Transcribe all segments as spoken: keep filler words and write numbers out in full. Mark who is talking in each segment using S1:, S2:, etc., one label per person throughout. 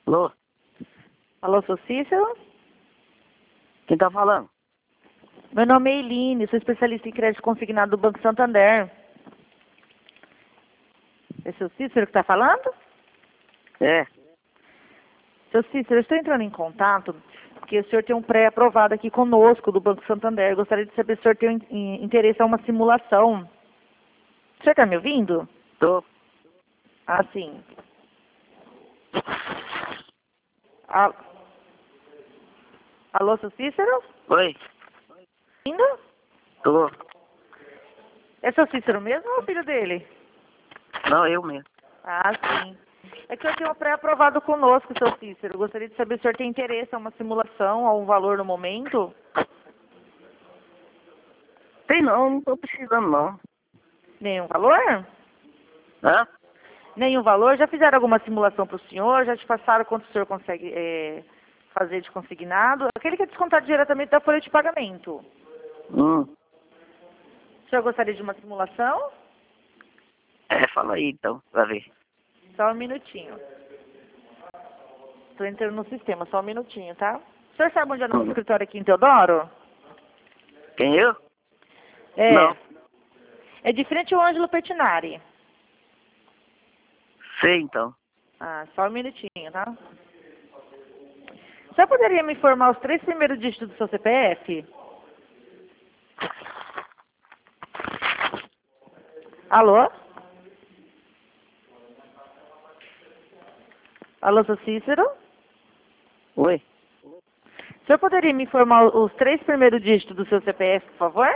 S1: Alô?
S2: Alô, sou Cícero?
S1: Quem tá falando?
S2: Meu nome é Eline, sou especialista em crédito consignado do Banco Santander. É seu Cícero que está falando?
S1: É.
S2: Seu Cícero, eu estou entrando em contato porque o senhor tem um pré-aprovado aqui conosco do Banco Santander. Gostaria de saber se o senhor tem in- interesse em uma simulação. O senhor está me ouvindo?
S1: Tô.
S2: Ah, sim. Ah, alô, seu Cícero?
S1: Oi.
S2: Ainda?
S1: Tô.
S2: É seu Cícero mesmo ou o filho dele?
S1: Não, eu mesmo.
S2: Ah, sim. É que eu tenho um pré-aprovado conosco, seu Cícero. Gostaria de saber se o senhor tem interesse em uma simulação, a um valor no momento.
S1: Tem não, não tô precisando não.
S2: Nenhum valor?
S1: Hã?
S2: Nenhum valor? Já fizeram alguma simulação para o senhor? Já te passaram quanto o senhor consegue é, fazer de consignado? Aquele que é descontado diretamente da folha de pagamento.
S1: Hum.
S2: O senhor gostaria de uma simulação?
S1: É, fala aí então, pra ver.
S2: Só um minutinho. Estou entrando no sistema, só um minutinho, tá? O senhor sabe onde é nosso
S1: Hum.
S2: escritório aqui em Teodoro?
S1: Quem, eu?
S2: É.
S1: Não.
S2: É de frente ao Ângelo Pettinari.
S1: Sei então.
S2: Ah, só um minutinho, tá? Você poderia me informar os três primeiros dígitos do seu C P F? Alô? Alô, seu Cícero?
S1: Oi.
S2: O senhor poderia me informar os três primeiros dígitos do seu C P F, por favor?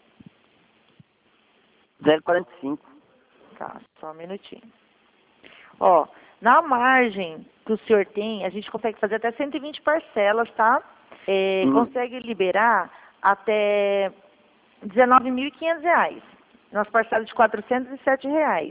S1: zero quarenta e cinco.
S2: Tá, só um minutinho. Ó, na margem que o senhor tem, a gente consegue fazer até cento e vinte parcelas, tá? É,
S1: Hum.
S2: consegue liberar até dezenove mil e quinhentos reais. Nas parcelas de quatrocentos e sete reais.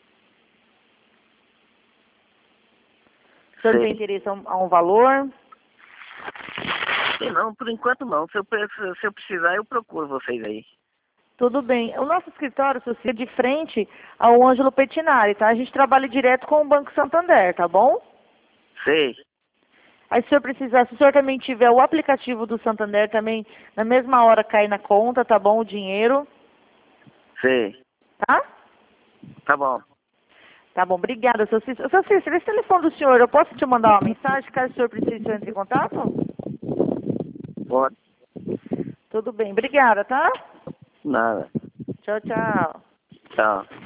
S2: O senhor não tem
S1: Sei.
S2: interesse a um, a um valor?
S1: Tem não, por enquanto não. Se eu, pre- se se eu precisar, eu procuro vocês aí.
S2: Tudo bem. O nosso escritório, seu Cícero, é de frente ao Ângelo Pettinari, tá? A gente trabalha direto com o Banco Santander, tá bom?
S1: Sei.
S2: Aí se o senhor precisar, se o senhor também tiver o aplicativo do Santander também, na mesma hora cai na conta, tá bom? O dinheiro,
S1: Sei.
S2: tá?
S1: Tá bom.
S2: Tá bom, obrigada, seu Cícero. Seu Cícero, esse telefone do senhor, eu posso te mandar uma mensagem, caso o senhor precise, o senhor entre em contato?
S1: Pode.
S2: Tudo bem, obrigada, tá?
S1: Nada.
S2: Tchau, tchau.
S1: Tchau.